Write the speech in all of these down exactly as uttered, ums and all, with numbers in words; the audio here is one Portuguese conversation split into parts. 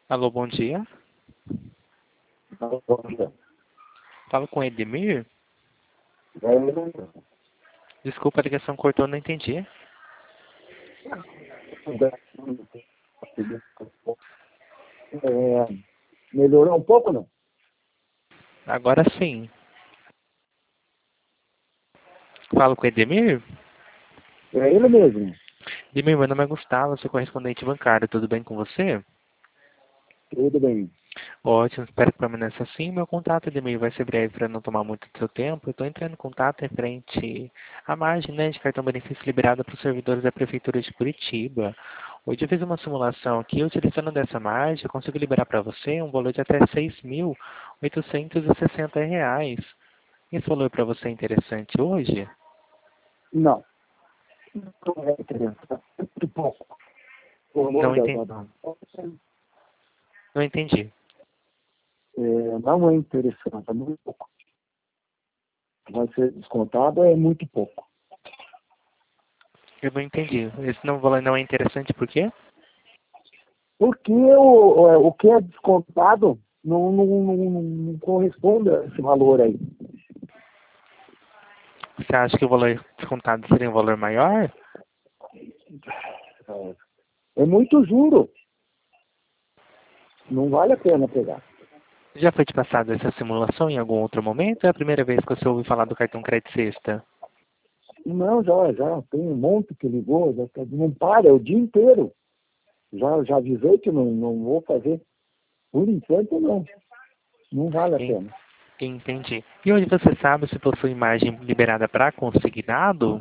Alô, bom dia. Falo com Edmir? Desculpa, a ligação cortou, não entendi. É, melhorou um pouco, não? Agora sim. Falo com Edmir? É ele mesmo. Edmir, meu nome é Gustavo, sou correspondente bancário. Tudo bem com você? Tudo bem. Ótimo, espero que permaneça assim. Meu contato, Edmir, vai ser breve para não tomar muito do seu tempo. Eu estou entrando em contato referente à margem, né, de cartão benefício liberada para os servidores da Prefeitura de Curitiba. Hoje eu fiz uma simulação aqui, utilizando dessa margem, eu consigo liberar para você um valor de até seis mil oitocentos e sessenta reais. Esse valor para você é interessante hoje? Não. Não é interessante. Muito pouco. O valor Não da, entendi. da, da- Não entendi. é, não é interessante, é muito pouco. Vai ser descontado, é muito pouco. Eu não entendi. Esse não, valor não é interessante por quê? Porque o, o o que é descontado não, não, não, não corresponde a esse valor aí. Você acha que o valor descontado seria um valor maior? É muito juro. Não vale a pena pegar. Já foi te passado essa simulação em algum outro momento? Ou é a primeira vez que você ouve falar do cartão crédito sexta? Não, já, já. Tem um monte que ligou, já, tá- não para, é o dia inteiro. Já, já avisei que não, não vou fazer. Por enquanto, não. Não vale a En- pena. Entendi. E hoje você sabe se possui margem liberada para consignado?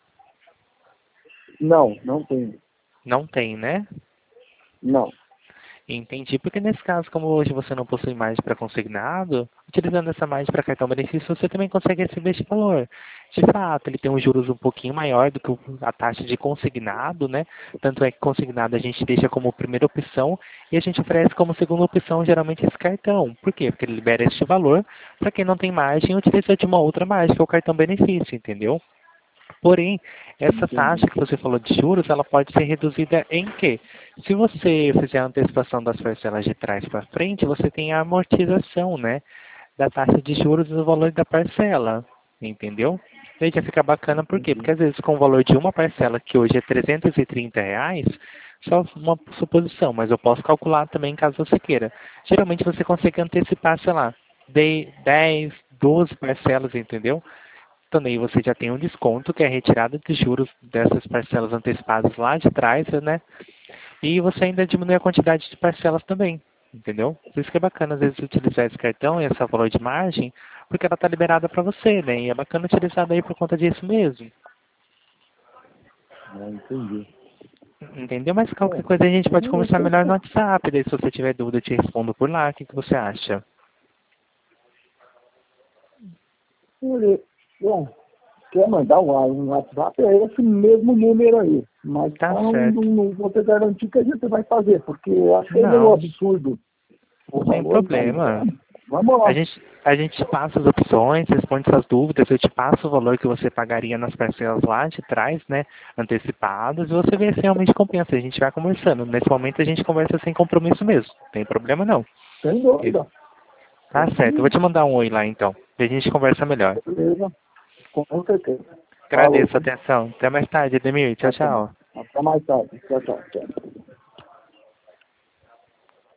Não, não tem. Não tem, né? Não. Entendi, porque nesse caso, como hoje você não possui margem para consignado, utilizando essa margem para cartão benefício, você também consegue receber este valor. De fato, ele tem um juros um pouquinho maior do que o- a taxa de consignado, né? Tanto é que consignado a gente deixa como primeira opção e a gente oferece como segunda opção geralmente esse cartão. Por quê? Porque ele libera este valor para quem não tem margem utiliza de uma outra margem, que é o cartão benefício, entendeu? Porém, essa taxa Entendi. que você falou de juros, ela pode ser reduzida em quê? Se você fizer a antecipação das parcelas de trás para frente, você tem a amortização, né, da taxa de juros no valor da parcela, entendeu? Daí já fica bacana, por quê? Entendi. Porque às vezes com o valor de uma parcela, que hoje é trezentos e trinta reais, só uma suposição, mas eu posso calcular também caso você queira. Geralmente você consegue antecipar, sei lá, de dez, doze parcelas, entendeu? Também você já tem um desconto, que é a retirada de juros dessas parcelas antecipadas lá de trás, né? E você ainda diminui a quantidade de parcelas também, entendeu? Por isso que é bacana, às vezes, utilizar esse cartão e esse valor de margem, porque ela está liberada para você, né? E é bacana utilizar daí por conta disso mesmo, É, entendi. entendeu? Mas qualquer É, coisa a gente pode não conversar tem melhor no como. WhatsApp, daí se você tiver dúvida eu te respondo por lá, o que, que você acha? Ele, bom, quer mandar um, um WhatsApp, é esse mesmo número aí. Mas Tá só não, não, certo. não vou te garantir que a gente vai fazer, porque eu achei meio Não, absurdo o sem valor, mas problema. é, vamos A lá. gente, a gente te passa as opções, responde suas dúvidas, eu te passo o valor que você pagaria nas parcelas lá de trás, né, antecipadas, e você vê se realmente compensa. A gente vai conversando. Nesse momento a gente conversa sem compromisso mesmo. Não tem problema não. Sem E- dúvida. Tá Vamos certo. Eu vou sim. te mandar um oi lá então. E a gente conversa melhor. Beleza. Com certeza. Falou. Agradeço a atenção. Até mais tarde, Edemir. Tchau, Até, tchau. até mais tarde. Tchau, tchau. Tchau.